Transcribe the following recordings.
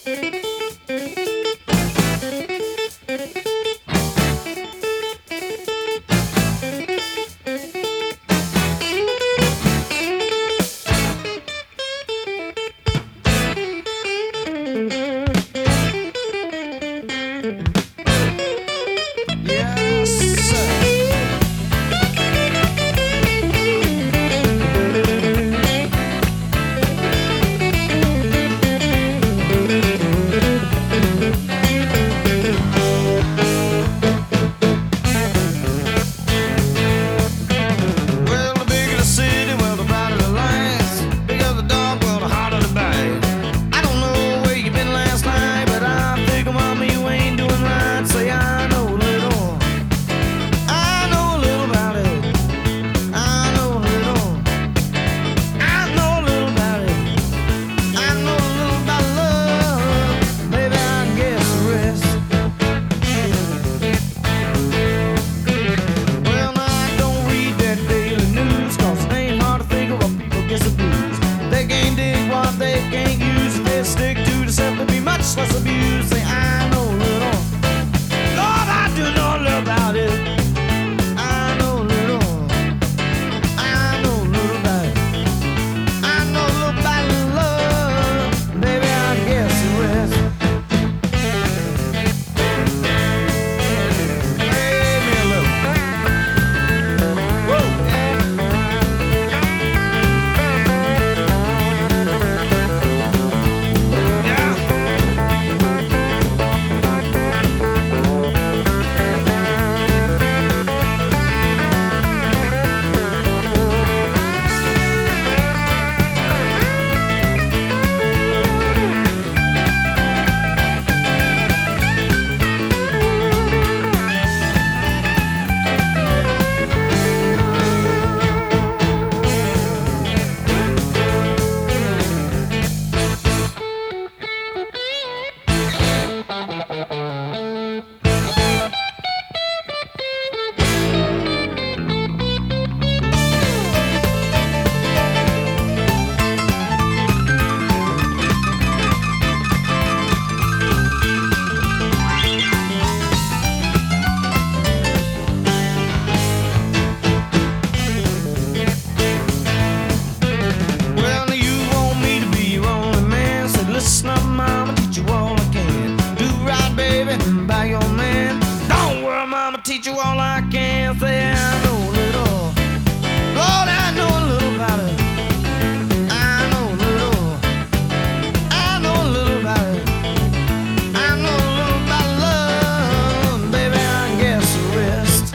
Less abuse, say I know little. Lord, I do know a little about it. I know little. I know little about it. I know a little about love. Baby, I guess the rest. Play me a little. Woo! Teach you all I can. Say I know a little. Lord, I know a little about it. I know a little. I know a little about it. I know a little about love. Baby, I guess the rest.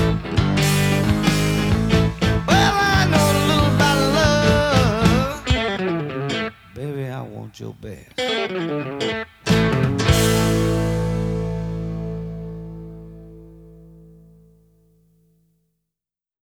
Well, I know a little about love. Baby, I want your best.